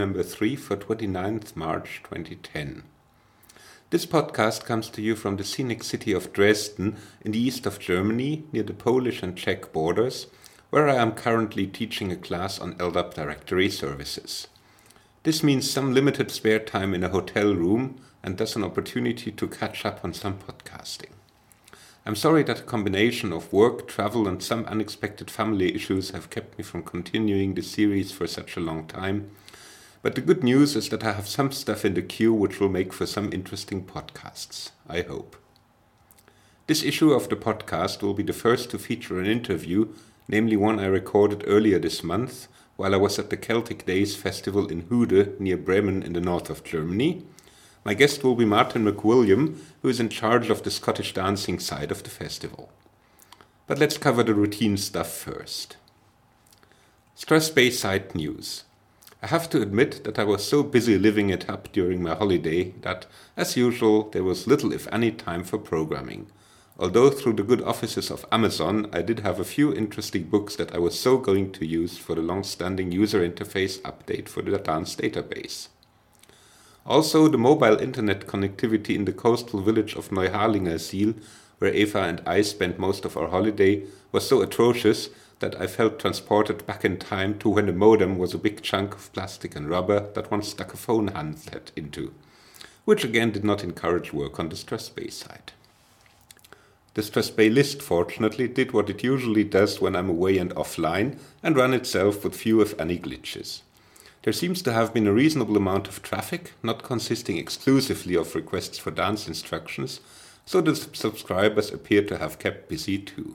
number 3 for 29th March 2010. This podcast comes to you from the scenic city of Dresden in the east of Germany, near the Polish and Czech borders, where I am currently teaching a class on LDAP directory services. This means some limited spare time in a hotel room and thus an opportunity to catch up on some podcasting. I'm sorry that a combination of work, travel and some unexpected family issues have kept me from continuing the series for such a long time, but the good news is that I have some stuff in the queue which will make for some interesting podcasts, I hope. This issue of the podcast will be the first to feature an interview, namely one I recorded earlier this month while I was at the Celtic Days Festival in Hude near Bremen in the north of Germany. My guest will be Martin McWilliam, who is in charge of the Scottish dancing side of the festival. But let's cover the routine stuff first. Strathspey side news. I have to admit that I was so busy living it up during my holiday that, as usual, there was little if any time for programming. Although through the good offices of Amazon, I did have a few interesting books that I was so going to use for the long-standing user interface update for the dance database. Also, the mobile internet connectivity in the coastal village of Neuharlingersiel, where Eva and I spent most of our holiday, was so atrocious that I felt transported back in time to when the modem was a big chunk of plastic and rubber that one stuck a phone handset into, which again did not encourage work on the Strathspey side. The Strathspey list, fortunately, did what it usually does when I'm away and offline, and ran itself with few if any glitches. There seems to have been a reasonable amount of traffic, not consisting exclusively of requests for dance instructions, so the subscribers appear to have kept busy too.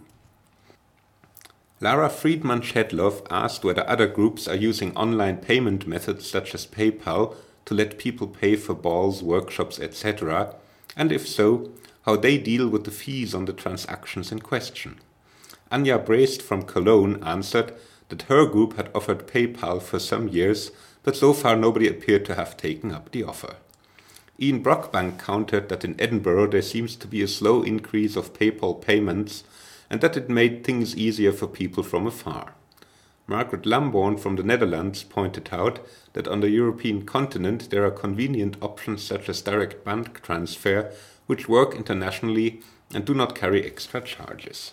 Lara Friedman-Shedloff asked whether other groups are using online payment methods such as PayPal to let people pay for balls, workshops, etc., and if so, how they deal with the fees on the transactions in question. Anja Breest from Cologne answered that her group had offered PayPal for some years, but so far nobody appeared to have taken up the offer. Ian Brockbank countered that in Edinburgh there seems to be a slow increase of PayPal payments and that it made things easier for people from afar. Margaret Lamborn from the Netherlands pointed out that on the European continent there are convenient options such as direct bank transfer which work internationally and do not carry extra charges.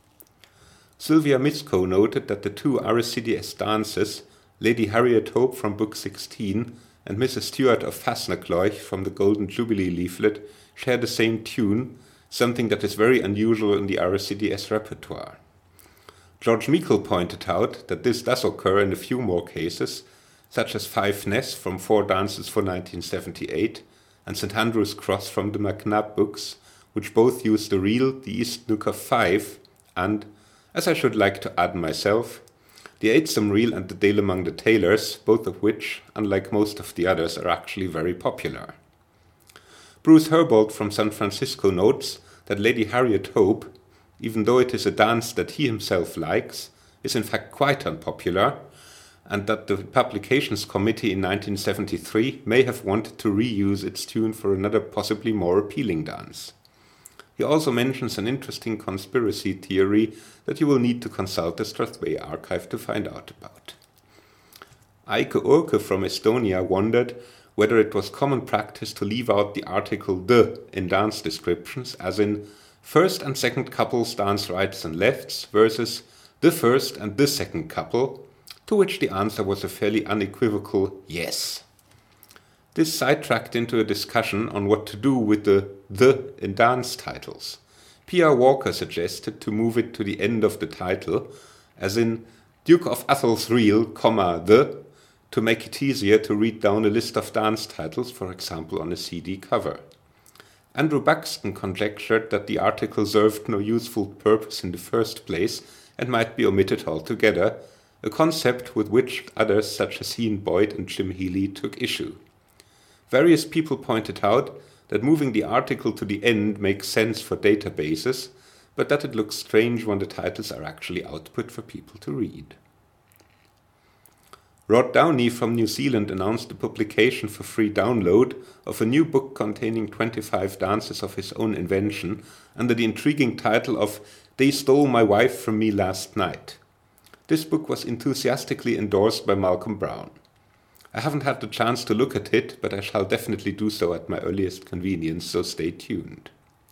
Sylvia Misko noted that the two RSCDS dancers, Lady Harriet Hope from Book 16 and Mrs. Stewart of Fasnacloich from the Golden Jubilee leaflet, share the same tune, something that is very unusual in the RSCDS repertoire. George Meikle pointed out that this does occur in a few more cases, such as Five Ness from Four Dances for 1978 and St. Andrew's Cross from the MacNab books, which both use the reel, the East Nook of Five, and, as I should like to add myself, the Eightsome Reel and the Dale Among the Tailors, both of which, unlike most of the others, are actually very popular. Bruce Herbold from San Francisco notes that Lady Harriet Hope, even though it is a dance that he himself likes, is in fact quite unpopular, and that the Publications Committee in 1973 may have wanted to reuse its tune for another possibly more appealing dance. He also mentions an interesting conspiracy theory that you will need to consult the Strathspey archive to find out about. Eike Urke from Estonia wondered whether it was common practice to leave out the article "the" in dance descriptions, as in first and second couples dance rights and lefts versus the first and the second couple, to which the answer was a fairly unequivocal yes. This sidetracked into a discussion on what to do with the in dance titles. P.R. Walker suggested to move it to the end of the title, as in Duke of Athol's Reel, the, to make it easier to read down a list of dance titles, for example on a CD cover. Andrew Buxton conjectured that the article served no useful purpose in the first place and might be omitted altogether, a concept with which others such as Ian Boyd and Jim Healy took issue. Various people pointed out that moving the article to the end makes sense for databases, but that it looks strange when the titles are actually output for people to read. Rod Downey from New Zealand announced the publication for free download of a new book containing 25 dances of his own invention under the intriguing title of They Stole My Wife From Me Last Night. This book was enthusiastically endorsed by Malcolm Brown. I haven't had the chance to look at it, but I shall definitely do so at my earliest convenience, so stay tuned.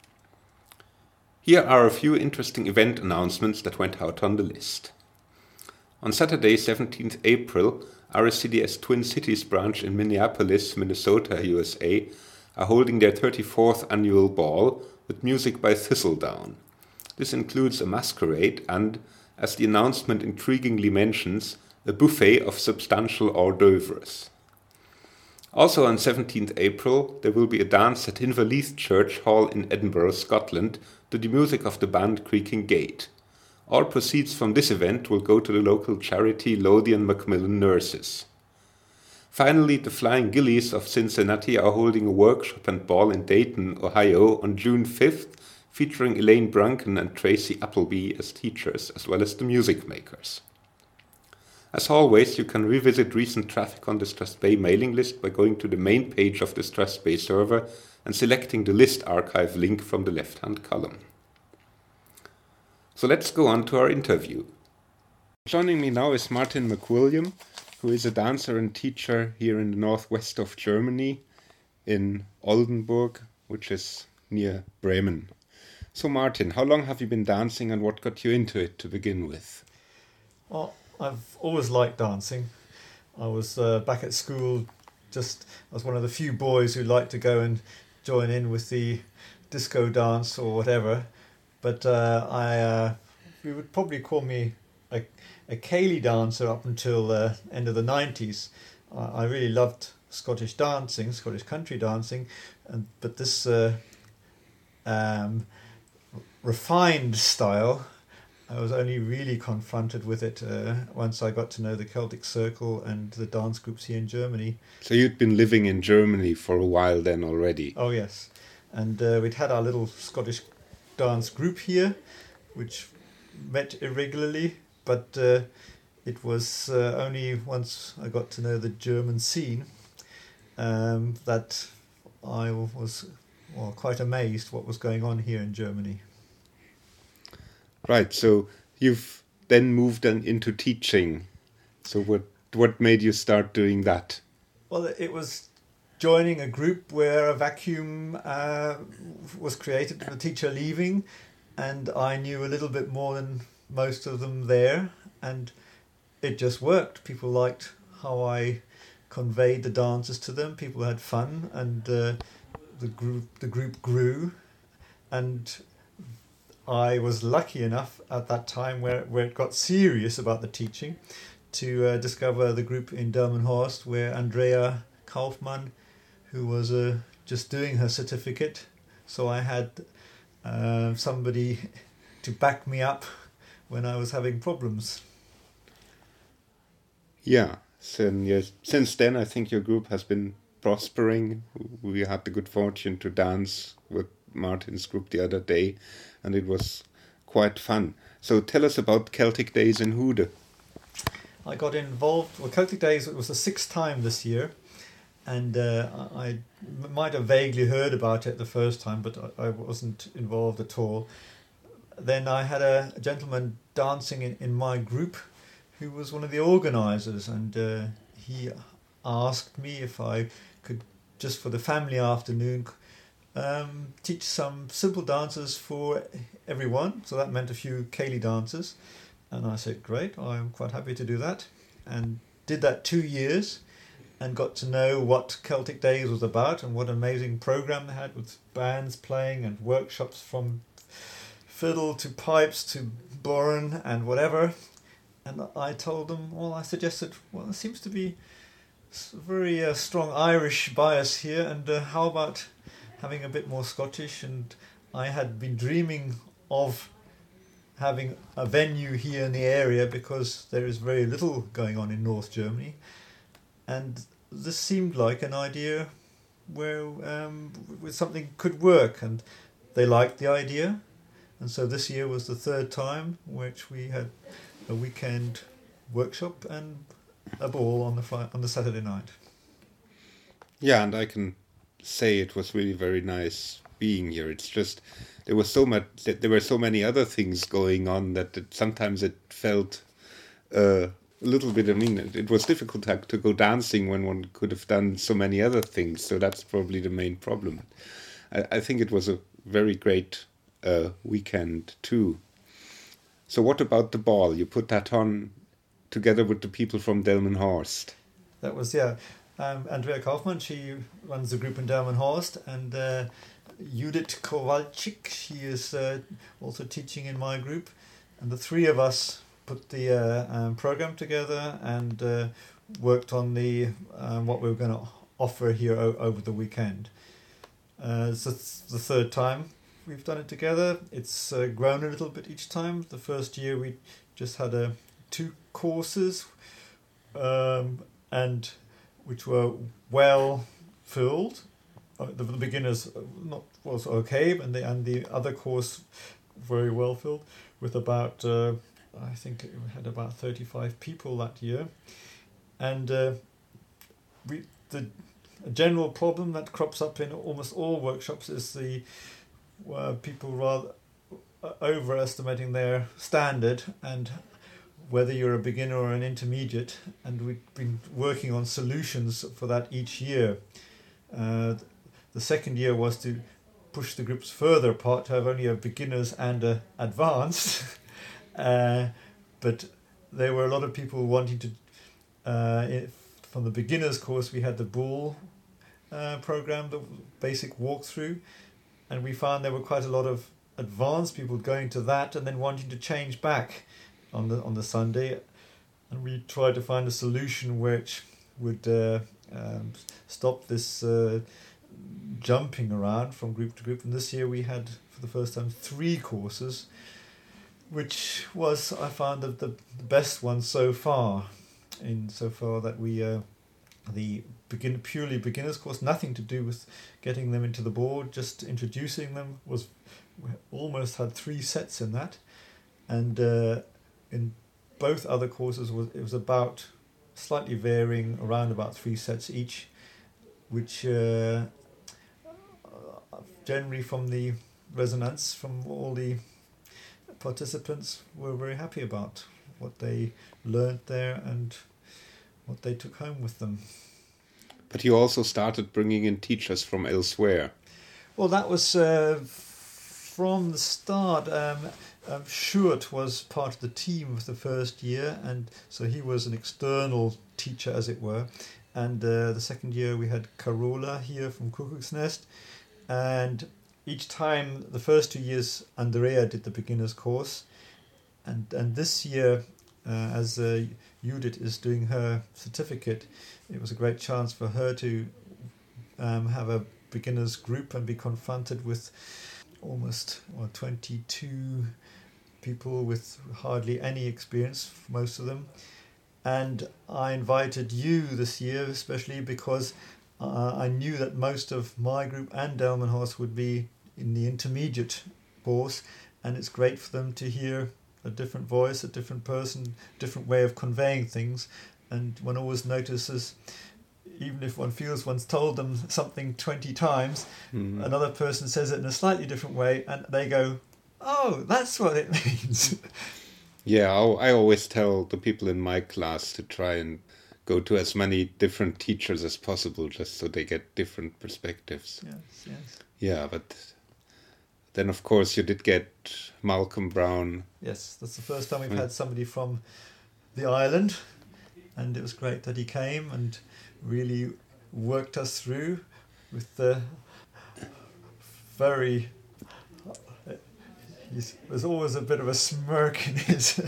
Here are a few interesting event announcements that went out on the list. On Saturday, 17th April, RSCDS Twin Cities branch in Minneapolis, Minnesota, USA, are holding their 34th annual ball with music by Thistledown. This includes a masquerade and, as the announcement intriguingly mentions, a buffet of substantial hors d'oeuvres. Also on 17th April, there will be a dance at Inverleith Church Hall in Edinburgh, Scotland, to the music of the band Creaking Gate. All proceeds from this event will go to the local charity Lothian Macmillan Nurses. Finally, the Flying Gillies of Cincinnati are holding a workshop and ball in Dayton, Ohio on June 5th, featuring Elaine Brunken and Tracy Appleby as teachers, as well as the music makers. As always, you can revisit recent traffic on the Strathspey Bay mailing list by going to the main page of the Strathspey Bay server and selecting the list archive link from the left-hand column. So let's go on to our interview. Joining me now is Martin McWilliam, who is a dancer and teacher here in the northwest of Germany, in Oldenburg, which is near Bremen. So Martin, how long have you been dancing and what got you into it to begin with? Well, I've always liked dancing. I was back at school, I was one of the few boys who liked to go and join in with the disco dance or whatever. But you would probably call me a ceilidh dancer up until end of the 90s. I really loved Scottish dancing, Scottish country dancing, but this refined style, I was only really confronted with it once I got to know the Celtic Circle and the dance groups here in Germany. So you'd been living in Germany for a while then already? Oh yes, and we'd had our little Scottish dance group here, which met irregularly, but it was only once I got to know the German scene that I was quite amazed what was going on here in Germany. Right, so you've then moved into teaching. So what made you start doing that? Well, it was joining a group where a vacuum was created, the teacher leaving, and I knew a little bit more than most of them there, and it just worked. People liked how I conveyed the dances to them. People had fun, and the group grew, and I was lucky enough at that time where it got serious about the teaching to discover the group in Delmenhorst where Andrea Kaufmann, who was just doing her certificate, so I had somebody to back me up when I was having problems. Yeah, so yes, since then I think your group has been prospering. We had the good fortune to dance with Martin's group the other day, and it was quite fun. So tell us about Celtic Days in Hude. I got involved, Celtic Days, it was the 6th time this year, and I might have vaguely heard about it the first time, but I wasn't involved at all. Then I had a gentleman dancing in my group who was one of the organisers, and he asked me if I could, just for the family afternoon, teach some simple dances for everyone. So that meant a few ceilidh dances, and I said, great, I'm quite happy to do that, and did that 2 years and got to know what Celtic Days was about and what an amazing program they had with bands playing and workshops from fiddle to pipes to bourne and whatever. And I told them, I suggested, there seems to be a very strong Irish bias here, and how about having a bit more Scottish? And I had been dreaming of having a venue here in the area because there is very little going on in North Germany, and this seemed like an idea where something could work, and they liked the idea. And so this year was the 3rd time which we had a weekend workshop and a ball on the Saturday night. Yeah, and I can say it was really very nice being here. It's just there were so many other things going on that sometimes it felt a little bit. I mean, it was difficult to go dancing when one could have done so many other things. So that's probably the main problem. I think it was a very great weekend too. So what about the ball? You put that on together with the people from Delmenhorst. That was, yeah. Andrea Kaufmann, she runs the group in Delmenhorst, and Judith Kowalczyk, she is also teaching in my group. And the three of us put the program together and worked on the what we were going to offer here over the weekend. So it's the third time we've done it together. It's grown a little bit each time. The first year we just had 2 courses, and which were well filled. The beginners was okay, and the other course very well filled with about I think it had about 35 people that year, and the general problem that crops up in almost all workshops is the people rather overestimating their standard, and whether you're a beginner or an intermediate, and we've been working on solutions for that each year. The second year was to push the groups further apart, to have only a beginners and a advanced, but there were a lot of people wanting to, from the beginners course we had the Bull program, the basic walkthrough, and we found there were quite a lot of advanced people going to that and then wanting to change back on the Sunday, and we tried to find a solution which would stop this jumping around from group to group. And this year we had, for the first time, 3 courses, which was, I found, the best one so far. Insofar that we the purely beginners course, nothing to do with getting them into the board, just introducing them, we almost had 3 sets in that, and in both other courses it was about slightly varying around about 3 sets each, which generally from the resonance from all the participants were very happy about what they learned there and what they took home with them. But you also started bringing in teachers from elsewhere. Well, that was from the start. Schuert was part of the team of the first year, and so he was an external teacher, as it were. And the second year we had Carola here from Kuckucksnest, and each time, the first 2 years, Andrea did the beginner's course, and this year, as Judith is doing her certificate, it was a great chance for her to have a beginner's group and be confronted with almost 22 people with hardly any experience, most of them. And I invited you this year, especially because I knew that most of my group and Delmenhorst would be in the intermediate course, and it's great for them to hear a different voice, a different person, different way of conveying things. And one always notices, even if one feels one's told them something 20 times, another person says it in a slightly different way, and they go, "Oh, that's what it means." Yeah, I always tell the people in my class to try and go to as many different teachers as possible, just so they get different perspectives. Yes. Yeah, but then of course you did get Malcolm Brown. Yes, that's the first time we've had somebody from the island, and it was great that he came and really worked us through with the very... There's always a bit of a smirk in his...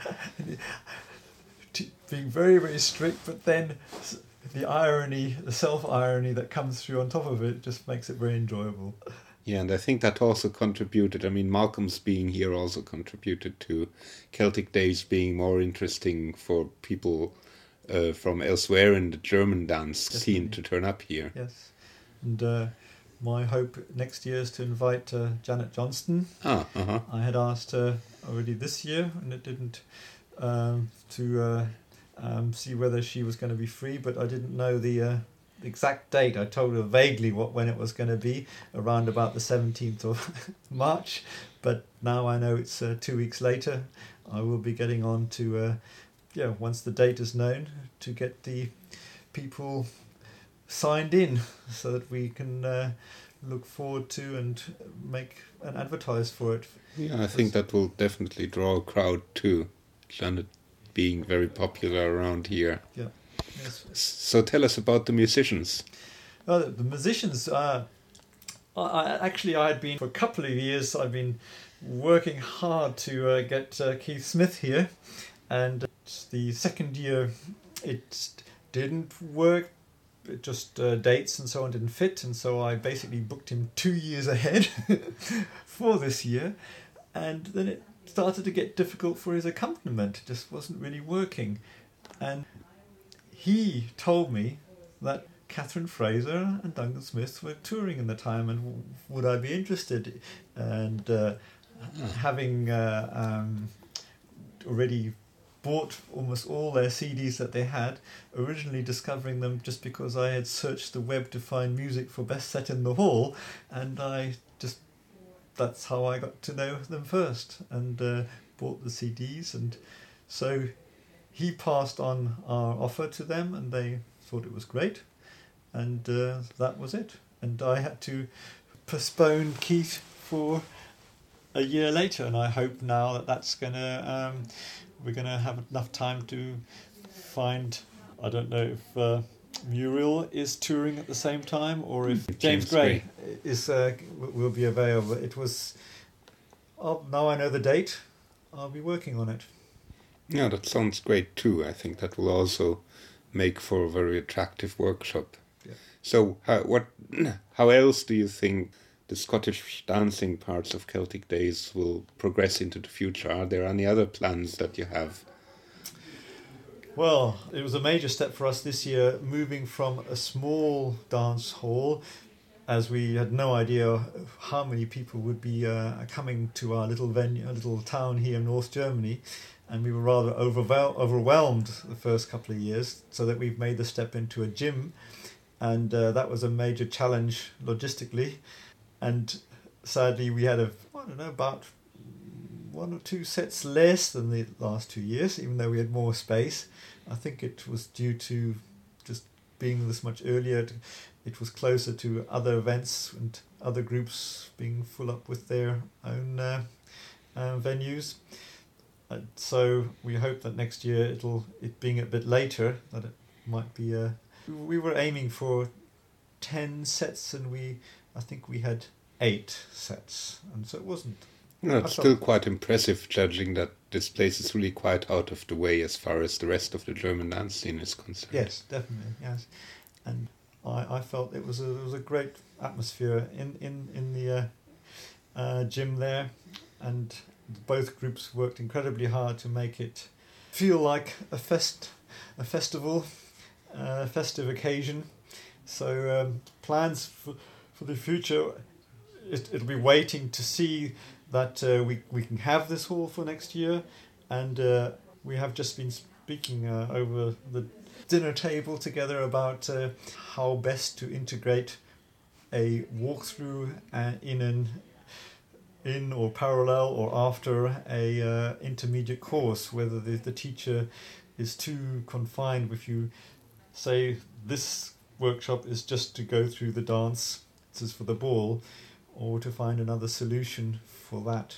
being very, very strict, but then the irony, the self-irony that comes through on top of it just makes it very enjoyable. Yeah, and I think that also contributed. I mean, Malcolm's being here also contributed to Celtic Days being more interesting for people from elsewhere in the German dance scene to turn up here. Yes, and my hope next year is to invite Janet Johnston. I had asked her already this year, and it didn't, to see whether she was going to be free, but I didn't know the exact date. I told her vaguely when it was going to be, around about the 17th of March, but now I know it's 2 weeks later. I will be getting on to once the date is known, to get the people signed in so that we can look forward to and make and advertise for it. Yeah, I think that will definitely draw a crowd too, Janet being very popular around here. Yeah. Yes. So tell us about the musicians. The musicians, I had been, for a couple of years, I've been working hard to get Keith Smith here, and the second year it didn't work. It just dates and so on didn't fit, and so I basically booked him 2 years ahead for this year, and then it started to get difficult for his accompaniment. It just wasn't really working, and he told me that Catherine Fraser and Duncan Smith were touring in the time, and would I be interested? And having already bought almost all their CDs that they had, originally discovering them just because I had searched the web to find music for Best Set in the Hall, and that's how I got to know them first, and bought the CDs, and so he passed on our offer to them, and they thought it was great, and that was it. And I had to postpone Keith for a year later, and I hope now that that's gonna we're gonna have enough time to find. I don't know if Muriel is touring at the same time, or if James Gray is will be available. It was. Now I know the date. I'll be working on it. Yeah, that sounds great too. I think that will also make for a very attractive workshop. Yeah. So, how else do you think the Scottish dancing parts of Celtic Days will progress into the future? Are there any other plans that you have? Well, it was a major step for us this year, moving from a small dance hall, as we had no idea how many people would be coming to our little venue, a little town here in North Germany, and we were rather overwhelmed the first couple of years, so that we've made the step into a gym, and that was a major challenge logistically, and sadly we had about 1 or 2 sets less than the last 2 years, even though we had more space. I think it was due to just being this much earlier. It was closer to other events and other groups being full up with their own venues. So we hope that next year it being a bit later, that it might be we were aiming for 10 sets, and I think we had 8 sets, and so it wasn't. No, it's still quite impressive, judging that this place is really quite out of the way as far as the rest of the German dance scene is concerned. Yes, definitely, yes. And I felt it was a great atmosphere in the gym there, and both groups worked incredibly hard to make it feel like a festival, a festive occasion. So plans for the future, it'll be waiting to see that we can have this hall for next year, and we have just been speaking over the dinner table together about how best to integrate a walkthrough in or parallel or after a intermediate course, whether the teacher is too confined. If you say this workshop is just to go through the dance, this is for the ball, or to find another solution for that.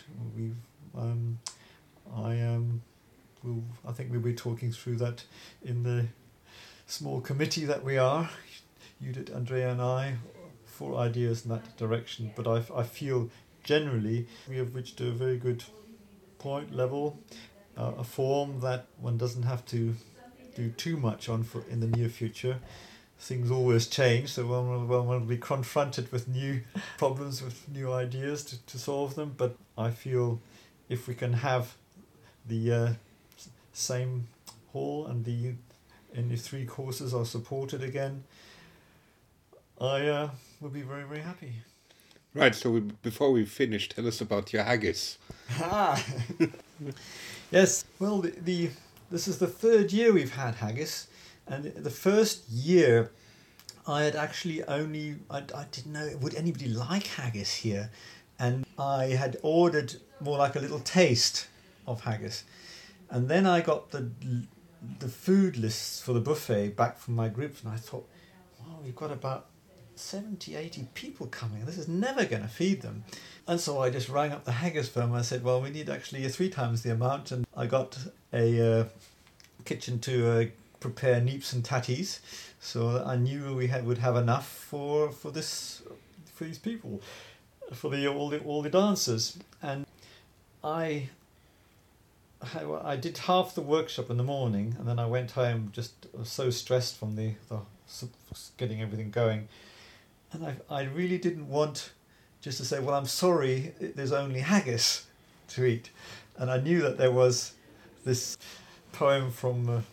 I think we'll be talking through that in the small committee that we are, Judith, Andrea and I, for ideas in that direction. But I feel generally we have reached a very good point level, a form that one doesn't have to do too much on for in the near future. Things always change, so one will be confronted with new problems, with new ideas to solve them. But I feel if we can have the same hall and the 3 courses are supported again, I will be very, very happy. Right, so before we finish, tell us about your haggis. Yes, well, this is the 3rd year we've had haggis. And the first year, I had actually I didn't know, would anybody like haggis here? And I had ordered more like a little taste of haggis. And then I got the the food lists for the buffet back from my groups, and I thought, wow, we've got about 70, 80 people coming. This is never going to feed them. And so I just rang up the haggis firm and I said, well, we need actually 3 times the amount. And I got a kitchen to prepare neeps and tatties. So I knew we would have enough for these people, for all the dancers. And I did half the workshop in the morning, and then I went home just so stressed from the getting everything going. And I really didn't want just to say, well, I'm sorry, there's only haggis to eat. And I knew that there was this poem from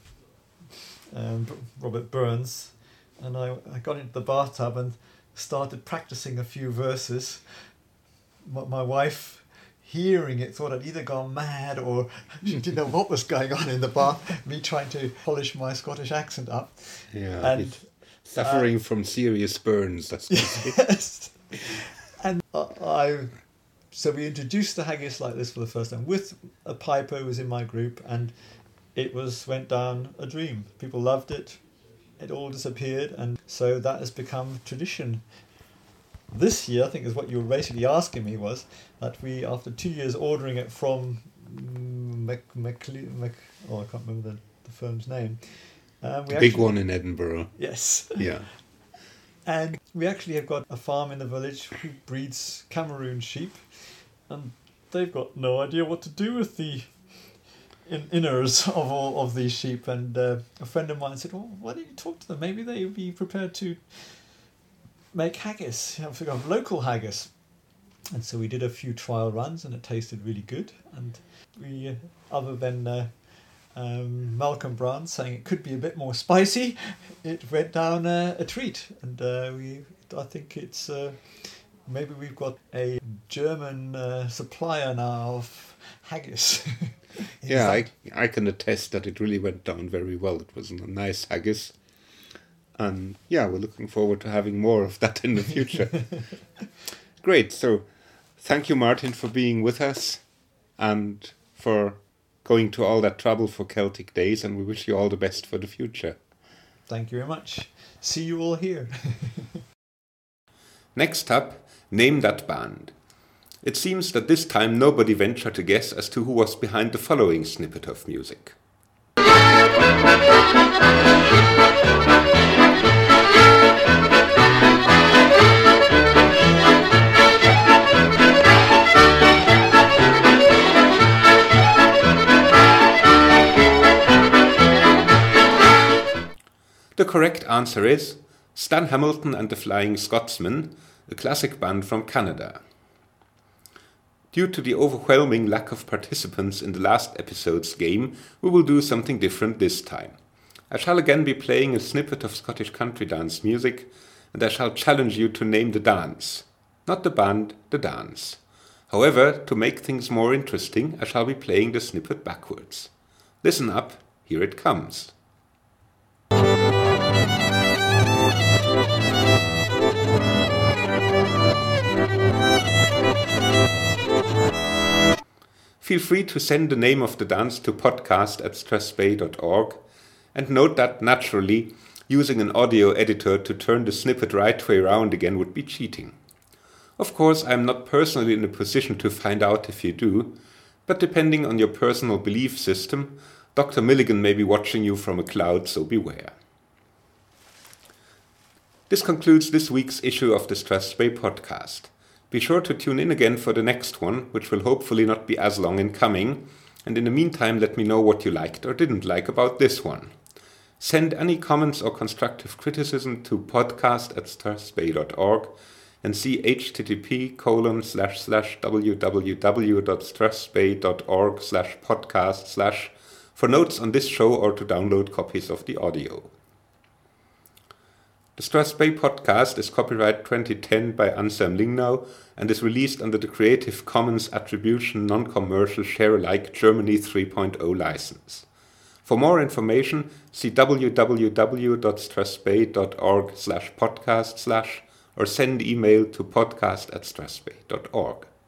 Robert Burns, and I got into the bathtub and started practicing a few verses. My wife, hearing it, thought I'd either gone mad or she didn't know what was going on in the bath, me trying to polish my Scottish accent up. Yeah, and suffering from serious burns, that's yes. And so we introduced the haggis like this for the first time with a piper who was in my group, and it went down a dream. People loved it. It all disappeared, and so that has become tradition. This year, I think is what you were basically asking me, was that we, after 2 years ordering it from I can't remember the firm's name. Big one in Edinburgh. Yes. Yeah. And we actually have got a farm in the village who breeds Cameroon sheep, and they've got no idea what to do with the inners of all of these sheep. And a friend of mine said, well, why don't you talk to them? Maybe they would be prepared to make haggis, have local haggis. And so we did a few trial runs, and it tasted really good. And we, other than Malcolm Brown saying it could be a bit more spicy, it went down a treat. And I think it's maybe we've got a German supplier now of haggis. Yeah, I can attest that it really went down very well. It was a nice haggis. And yeah, we're looking forward to having more of that in the future. Great. So thank you, Martin, for being with us and for going to all that trouble for Celtic Days, and we wish you all the best for the future. Thank you very much. See you all here. Next up, Name That Band. It seems that this time nobody ventured to guess as to who was behind the following snippet of music. The correct answer is Stan Hamilton and the Flying Scotsmen, a classic band from Canada. Due to the overwhelming lack of participants in the last episode's game, we will do something different this time. I shall again be playing a snippet of Scottish country dance music, and I shall challenge you to name the dance. Not the band, the dance. However, to make things more interesting, I shall be playing the snippet backwards. Listen up, here it comes. Feel free to send the name of the dance to podcast@strathspey.org, and note that, naturally, using an audio editor to turn the snippet right way around again would be cheating. Of course, I am not personally in a position to find out if you do, but depending on your personal belief system, Dr. Milligan may be watching you from a cloud, so beware. This concludes this week's issue of the Strathspey podcast. Be sure to tune in again for the next one, which will hopefully not be as long in coming, and in the meantime let me know what you liked or didn't like about this one. Send any comments or constructive criticism to podcast@strathspey.org and see http://www.strathspey.org/podcast/ for notes on this show or to download copies of the audio. The Strathspey podcast is copyright 2010 by Anselm Lingnau and is released under the Creative Commons Attribution Non-Commercial Share-alike Germany 3.0 license. For more information, see www.strathspey.org/podcast/ or send email to podcast@strathspey.org.